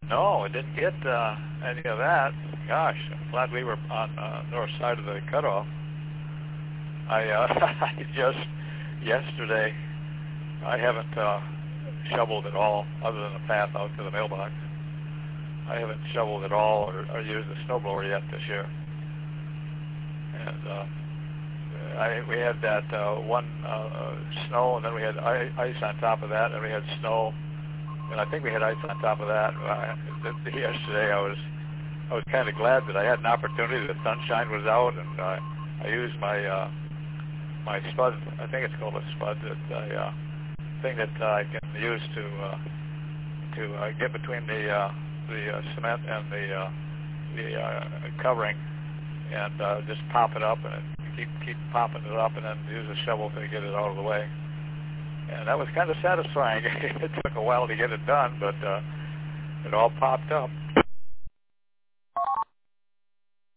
No, it didn't get any of that. Gosh, I'm glad we were on north side of the cutoff. I just yesterday, I haven't shoveled at all other than the path out to the mailbox. I haven't shoveled at all or used the snowblower yet this year. And we had that one snow, and then we had ice on top of that, and we had snow, and I think we had ice on top of that. Yesterday, I was kind of glad that I had an opportunity. The sunshine was out, and I used my my spud. I think it's called a spud. It's a thing that I can use to get between the cement and the covering, and just pop it up and keep popping it up, and then use a shovel to get it out of the way. And that was kind of satisfying. It took a while to get it done, but it all popped up.